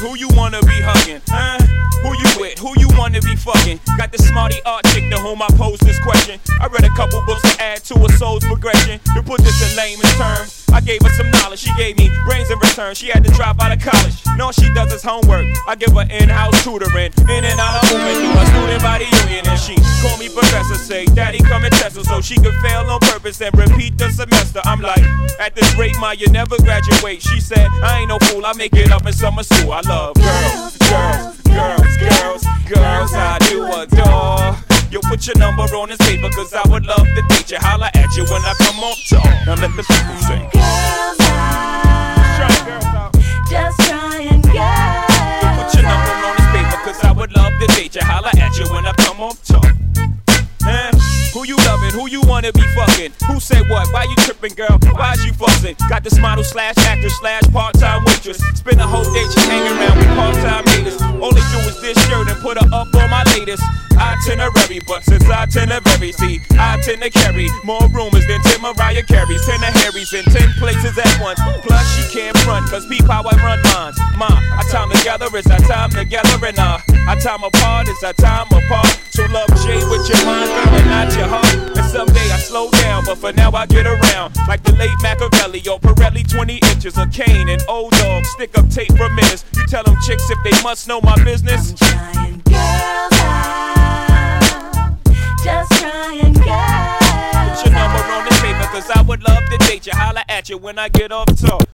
Who you wanna be hugging? Huh? Who you with? Who you wanna be fucking? Got the smarty art chick to whom I pose this question. I read a couple books to add to a soul's progression. To put this in layman's terms, I gave her some knowledge. She gave me brains in return. She had to drop out of college. No, she does is homework. I give her in-house tutoring. In and out of movement through a student body union. And she call me professor, say, Daddy, come and test her so she could fail on purpose and repeat the semester. I'm like, at this rate, ma, you never graduate. She said, I ain't no fool, I make it up in summer school. I love girls, girls, girls, girls, girls, I do adore. Yo, put your number on this paper, cause I would love to date you. Holla at you when I come on top. Now let the people sing. Girls out, just trying girls. Yo, put your number on this paper, cause I would love to date you. Holla at you when I come on top. Who you loving? Who you wanna be fucking? Who said what? Why you tripping, girl? Why's you fussing? Got this model slash actor slash part-time waitress. Spend a whole day just hanging around with part-time haters. All they do is this shirt and put her up on my latest itinerary. But since I tend to vary, see, I tend to carry more rumors than Tim Mariah Carey's. 10 of Harry's in 10 places at once. Plus she can't front, cause peep how I run mines. Ma, our time together is our time together, and our time apart is our time apart. So love Jay with your mind, girl, and not your heart. And someday I slow down, but for now I get around. Like the late Machiavelli or Pirelli, 20 inches of cane and old dog. Stick up tape for minutes. You tell them chicks if they must know my business. I'm trying girls out, just trying girls. Put your number on this paper, cause I would love to date you. Holla at you when I get off talk.